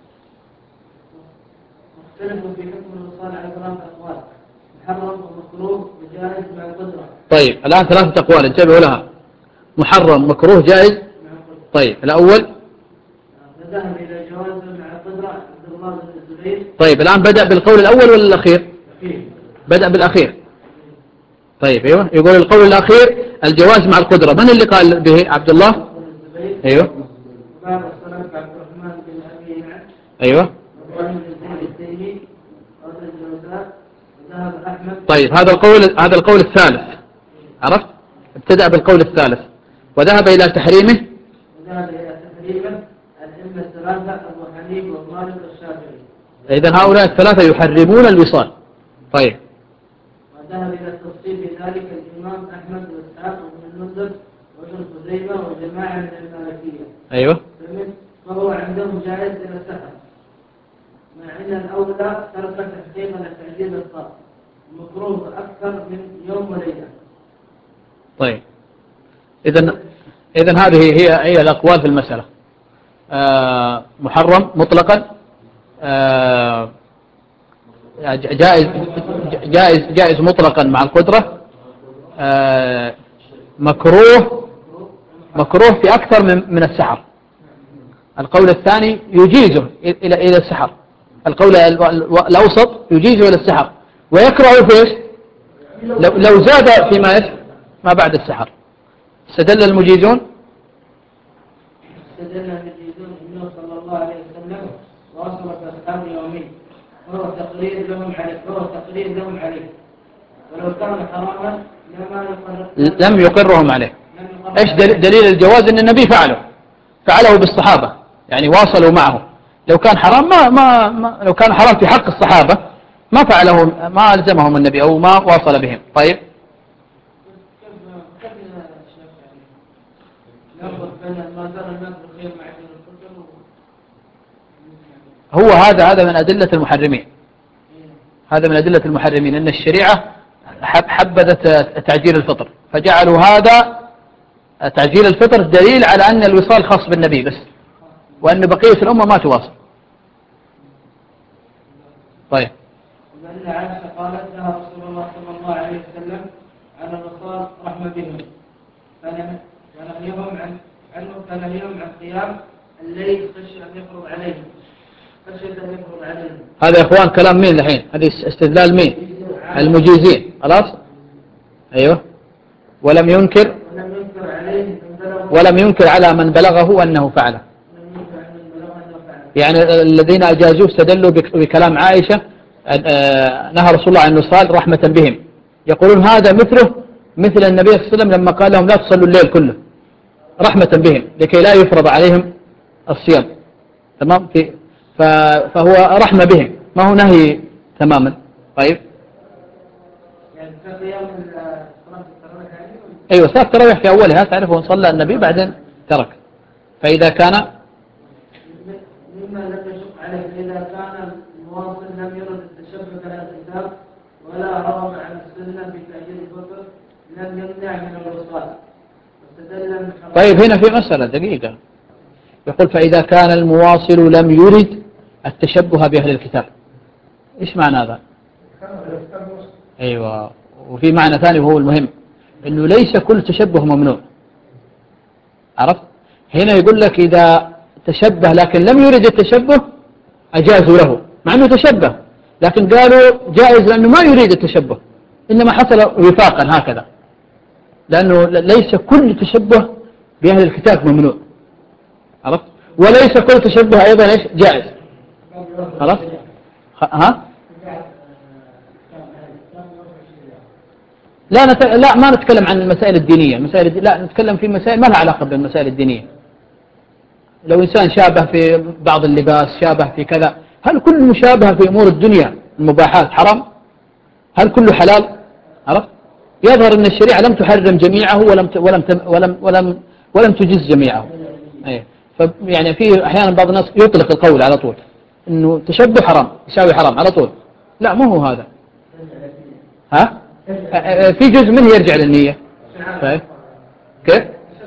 اختلفوا في حكم الوصال على 3 أقوال: محرم ومكروه وجائز مع القدرة. طيب الآن 3 أقوال انتبهوا لها: محرم، مكروه، جائز. طيب الأول فذهب إلى جواز مع القدرة عبد الله بن الزبير. طيب الآن بدأ بالقول الأول ولا الأخير؟ بدأ بالأخير. طيب أيوه، يقول القول الأخير الجواز مع القدرة. من اللي قال به؟ عبد الله. أيوه. وبعد الصلاة عبد الرحمن بن أبي نعم. أيوه. وابراهيم بن زيد التيمي قال الجوزاء. وذهب أحمد. طيب هذا القول الثالث، عرفت؟ ابتدأ بالقول الثالث وذهب إلى تحريمه. وذهب إلى تحريمه الأئمة الثلاثة أبو حنيفة ومالك والشافعي. إذن هؤلاء الثلاثة يحرمون الوصال. طيب وذهب إلى التفصيل في ذلك الإمام أحمد وإسحاق وابن المنذر وابن خزيمة وجماعة من المالكية. أيوه. فهو عندهم جائز إلى السحر، مع أن الأولى ترك تحقيقا تعجيل الصلاة، مكروه أكثر من يوم وليلة. طيب إذن هذه هي الأقوال في المسألة. محرم مطلقا، جائز مطلقا مع القدرة، مكروه في أكثر من السحر. القول الثاني يجيزه إلى السحر. القول الأوسط يجيزه إلى السحر ويكره في إيش؟ لو زاد فيما ما بعد السحر. استدل المجيزون النبي صلى الله عليه وسلم واصلت أصحاب يومين، وهو تقرير لهم عليه، ولو كان حراما لم يقرهم عليه. ايش دليل الجواز؟ ان النبي فعله بالصحابة، يعني واصلوا معه. لو كان حرام لو كان حرام في حق الصحابة ما فعله، ما ألزمهم النبي أو ما واصل بهم. طيب هو هذا من أدلة المحرمين. هذا من أدلة المحرمين أن الشريعة حبذت تعجيل الفطر، فجعلوا هذا تعجيل الفطر دليل على أن الوصال خاص بالنبي بس، وأن بقية الأمة ما تواصل. طيب وأن عائشة قالت لها رسول الله صلى الله عليه وسلم على الوصال رحمة بهم، فنهيهم عن قيام الليل خشية أن يفرض عليهم. خشية أن يفرض عليهم. هذا يا إخوان كلام مين الحين؟ هذه استدلال مين؟ المجيزين. خلاص. أيوه. ولم ينكر عليه ولم ينكر على من بلغه أنه فعله. يعني الذين أجازوه استدلوا بكلام عائشة نهى رسول الله عن الوصال رحمة بهم، يقولون هذا مثل النبي صلى الله عليه وسلم لما قال لهم لا تصلوا الليل كله رحمة بهم لكي لا يفرض عليهم الصيام. تمام. فهو رحمة بهم ما هو نهي تماما. طيب. يعني في قيام صلاة التراويح يعني؟ أيوة صلاة التراويح في أولها تعرفون صلى النبي بعدين ترك. فإذا كان مما لم يشق عليه إذا كان المواصل لم يرد التشبك على الكتاب ولا رغب عن السنة بتأجيل الفطر لم يمنع من الوصال. طيب هنا في مسألة دقيقة، يقول فإذا كان المواصل لم يرد التشبه بأهل الكتاب، إيش معنى هذا؟ أيوة. وفي معنى ثاني وهو المهم، إنه ليس كل تشبه ممنوع. عرفت؟ هنا يقول لك إذا تشبه لكن لم يرد التشبه أجازوا له، مع أنه تشبه لكن قالوا جائز لأنه ما يريد التشبه، إنما حصل وفاقا هكذا، لأنه ليس كل تشبه بأهل الكتاب ممنوع. عرفت؟ وليس كل تشبه أيضا إيش جائز. عرفت؟ ها؟ لا ما نتكلم عن المسائل الدينية، لا نتكلم في مسائل ما لها علاقة بالمسائل الدينية. لو إنسان شابه في بعض اللباس، شابه في كذا، هل كل مشابهة في أمور الدنيا المباحات حرام؟ هل كله حلال؟ عرفت؟ يظهر أن الشريعة لم تحرم جميعه ولم تجز جميعه. يعني في أحيانا بعض الناس يطلق القول على طول إنه تشبه حرام يساوي حرام على طول. لا مو هو هذا. ها؟ في جزء منه يرجع للنية. كيف؟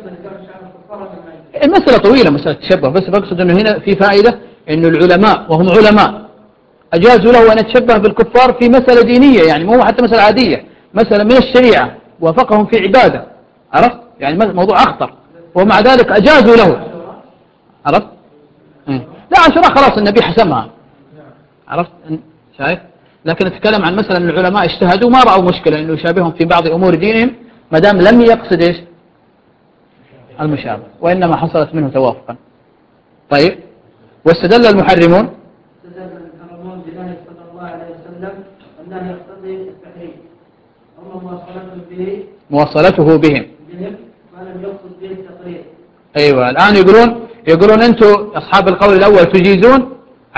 المسألة طويلة مسألة التشبه، بس بقصد أنه هنا في فائدة أنه العلماء وهم علماء أجازوا له أن يتشبه بالكفار في مسألة دينية، يعني مو حتى مسألة عادية، مسألة من الشريعة وافقهم في عبادة. عرفت؟ يعني موضوع أخطر ومع ذلك أجازوا له. عرفت؟ لا عشرة خلاص النبي حسمها. عرفت؟ شايف؟ لكن نتكلم عن مسألة أن العلماء اجتهدوا ما رأوا مشكلة أنه يشابههم في بعض أمور دينهم ما دام لم يقصد إيش المشابه، وإنما حصلت منه توافقا. طيب. واستدل المحرمون بنهي صلى الله عليه وسلم أنه يقتضي التحريم، أما مواصلته بهم فلم يقصد به التقرير. أيوة. الآن يقولون أنتم أصحاب القول الأول تجيزون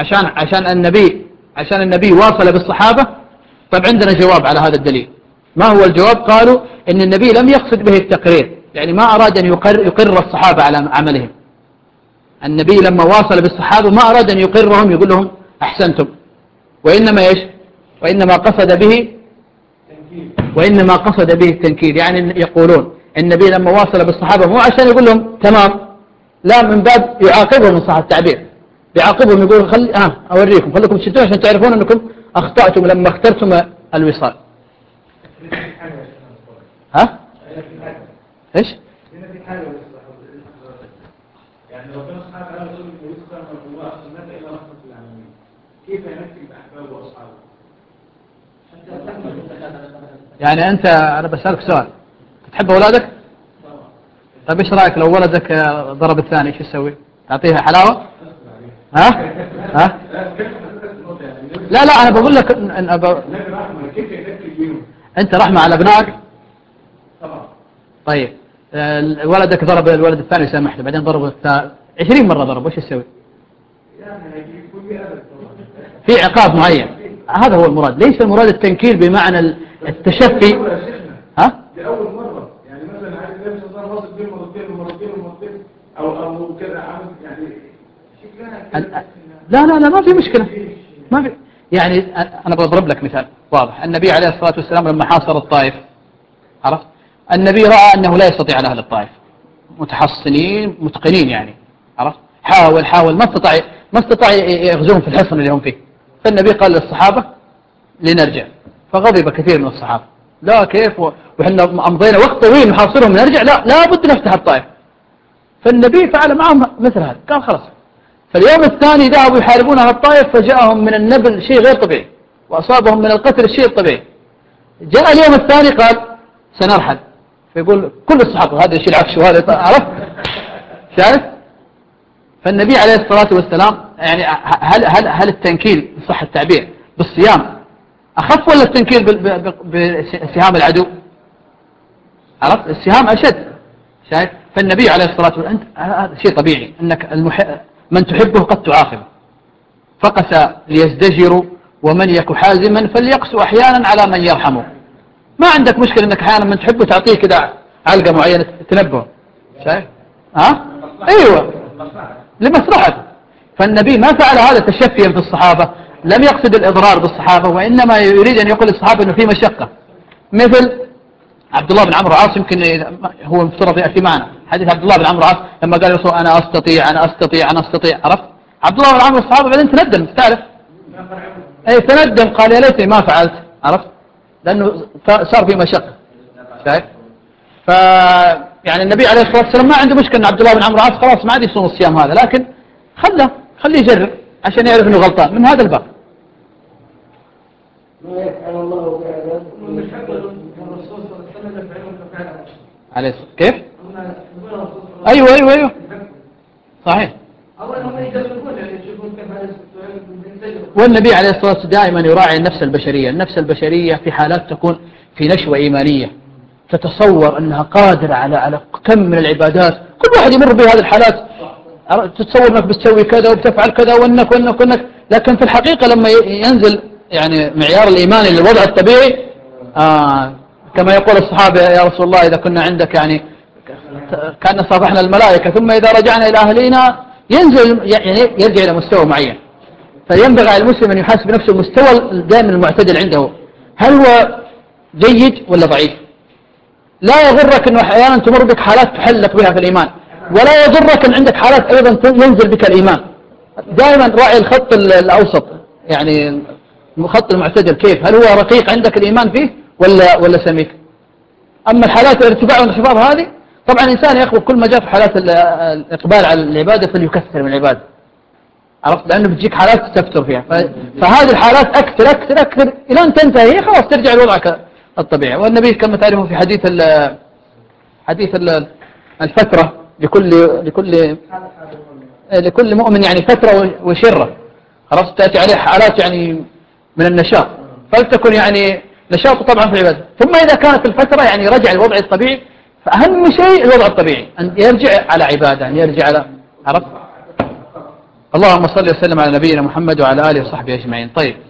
عشان النبي واصل بالصحابة. طب عندنا جواب على هذا الدليل. ما هو الجواب؟ قالوا إن النبي لم يقصد به التقرير، يعني ما أراد أن يقر الصحابة على عملهم. النبي لما واصل بالصحابة ما أراد أن يقرهم يقول لهم أحسنتم، وإنما إيش؟ وإنما قصد به التنكير. يعني يقولون النبي لما واصل بالصحابة مو عشان يقول لهم تمام، لا من باب يعاقبهم من صح التعبير، يعاقبهم يقول أوريكم خليكم تشتون عشان تعرفون أنكم أخطأتم لما اخترتم الوصال. ها؟ إيش؟ يعني ربنا سبحانه وتعالى يقول النبي صلى الله عليه وسلم أرسلناك إلى رحمة للعالمين، كيف ينكب أحبابه وأصحابه؟ يعني أنت أنا بسألك سؤال، تحب أولادك؟ طيب إيش رأيك لو ولدك ضرب الثاني شو تسوي؟ تعطيها حلاوة؟ ها؟ لا أنا بقول لك أنت رحمة على أبنائك؟ طيب ولدك ضرب الولد الثاني سامحته بعدين ضربه 20 مرة ضرب، وش يسوي؟ في عقاب معين. هذا هو المراد، ليس المراد التنكيل بمعنى التشفي. ها؟ لأول مرة يعني مثلا عايز النبي صلى الله عليه وسلم مرتين أو كذا عمل يعني شكلها لا ما في مشكلة، ما في. يعني أنا بضرب لك مثال واضح. النبي عليه الصلاة والسلام لما حاصر الطائف، عرفت؟ النبي رأى أنه لا يستطيع على أهل الطائف متحصنين متقنين، يعني عرفت؟ حاول ما استطاع يغزوهم في الحصن اللي هم فيه. فالنبي قال للصحابة لنرجع، فغضب كثير من الصحابة. لا كيف وإحنا أمضينا وقت طويل نحاصرهم نرجع؟ لا بد نفتح الطائف. فالنبي فعل معهم مثل هذا، قال خلاص فاليوم الثاني ذهبوا يحاربون أهل الطائف فجاءهم من النبل شيء غير طبيعي وأصابهم من القتل الشيء الطبيعي. جاء اليوم الثاني قال سنرحل، فيقول كل الصحابة هذا الشيء العفش وهذا عرف شايف. فالنبي عليه الصلاة والسلام يعني هل التنكيل صح التعبير بالصيام أخف ولا التنكيل بسهام العدو؟ عرفت السهام أشد شايف. فالنبي عليه الصلاة والسلام هذا شيء طبيعي أنك من تحبه قد تعاقبه، فقس ليزدجروا ومن يك حازما فليقسو أحيانا على من يرحمه. ما عندك مشكلة أنك أحيانا من تحبه تعطيه كده علقة معينة تنبه شايف أيوة لمصلحته. فالنبي ما فعل هذا تشفيا في الصحابة، لم يقصد الإضرار بالصحابة، وإنما يريد أن يقول للصحابة أنه في مشقة. مثل عبد الله بن عمرو العاص، يمكن هو مفترض يأتي معنا حديث عبد الله بن عمرو العاص لما قال الرسول أنا أستطيع. عرفت عبد الله بن عمرو الصحابة بعدين تندم تعرف أي تندم قال يا ليتني ما فعلت. عرفت لأنه صار في مشقة شايف. يعني النبي عليه الصلاة والسلام ما عنده مشكلة أن عبد الله بن عمرو العاص خلاص ما عاد يصوم الصيام هذا، لكن خليه يجرب عشان يعرف أنه غلطان من هذا الباب. ما يفعل الله بعباده من حق الرسول صلى الله عليه وسلم يفعلون كفعل عليه كيف؟ أيوة صحيح. والنبي عليه الصلاة والسلام دائما يراعي النفس البشرية في حالات تكون في نشوة إيمانية تتصور أنها قادرة على كم من العبادات. كل واحد يمر بهذه الحالات، تتصور أنك بتسوي كذا وبتفعل كذا وأنك لكن في الحقيقة لما ينزل يعني معيار الإيمان للوضع الطبيعي كما يقول الصحابة يا رسول الله إذا كنا عندك يعني كان صافحنا الملائكة ثم إذا رجعنا إلى أهلنا ينزل يعني يرجع إلى مستوى معين. فينبغي على المسلم أن يحاسب نفسه المستوى دائما المعتدل عنده، هل هو جيد ولا ضعيف. لا يغرك أنه أحيانا تمر بك حالات تحلق بها في الإيمان، ولا يغرك أن عندك حالات أيضا ينزل بك الإيمان. دائما راعي الخط الأوسط، يعني الخط المعتدل كيف، هل هو رقيق عندك الإيمان فيه ولا سميك. أما الحالات الارتفاع والانخفاض هذه طبعا الإنسان يأخذ كل ما جاء في حالات الإقبال على العبادة فليكثر من العبادة. عرفت لأنه بتجيك حالات تفتر فيها، فهذه الحالات أكثر إلى أن تنتهي خلاص ترجع لوضعك الطبيعي. والنبي كما تعرفون في حديث الفترة لكل مؤمن يعني فترة وشرة. خلاص تأتي عليه حالات يعني من النشاط، فلتكن يعني نشاطه طبعا في العبادة. ثم إذا كانت الفترة يعني رجع للوضع الطبيعي، فأهم شيء الوضع الطبيعي أن يرجع على عبادة، أن يرجع على عرفت. اللهم صل وسلم على نبينا محمد وعلى آله وصحبه أجمعين. طيب.